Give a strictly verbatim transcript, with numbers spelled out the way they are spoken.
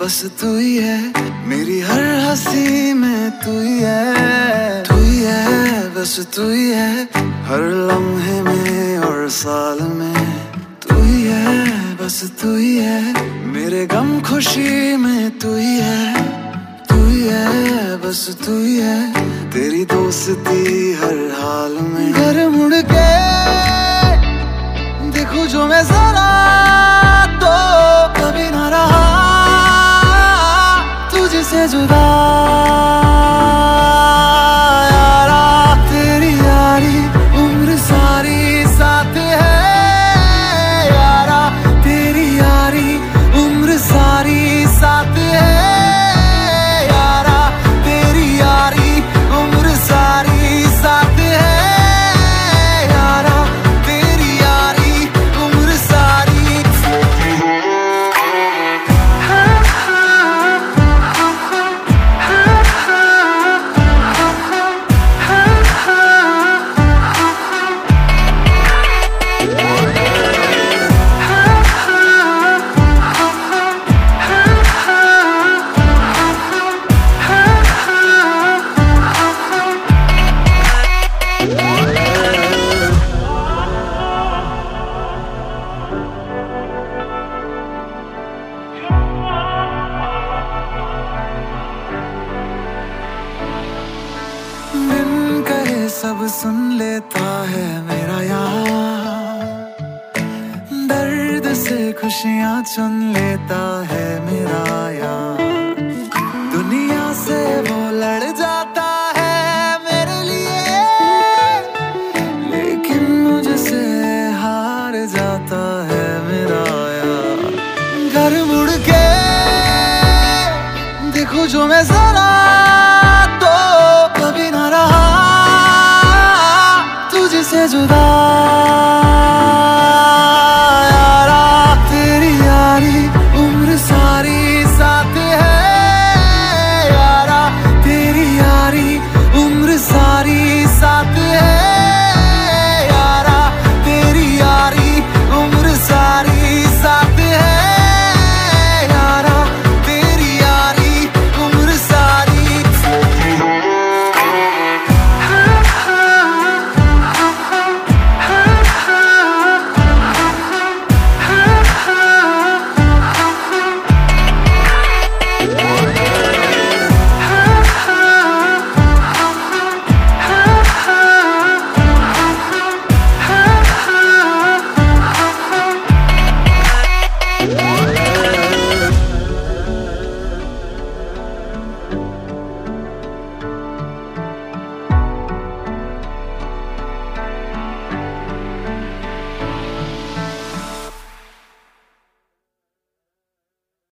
बस तू ही है, मेरी हर हंसी में तू ही है, तू ही है, बस तू ही है, हर लम्हे में और साल में तू ही है, बस तू ही है, मेरे गम खुशी में तू ही है, तू ही है, बस तू ही है, तेरी दोस्ती हर हाल में। घर मुड़ के देखूं जो मैं जरा तो कभी ना रहा तुझसे जुदा यारा, तेरी यारी उम्र सारी साथ है यारा, तेरी यारी उम्र सारी साथ है यारा, तेरी यारी उम्र सारी साथ है यारा, तेरी यारी उम्र सारी साथ है। बिन कहे सब सुन लेता है मेरा यार, दर्द से खुशियां चुन लेता है मेरा यार, दुनिया से वो लड़ जाता है मेरे लिए, लेकिन मुझसे हार जाता है मेरा यार। घर मुड़ के देखूं जो मैं जरा तो कभी ना रहा तुझसे जुदा।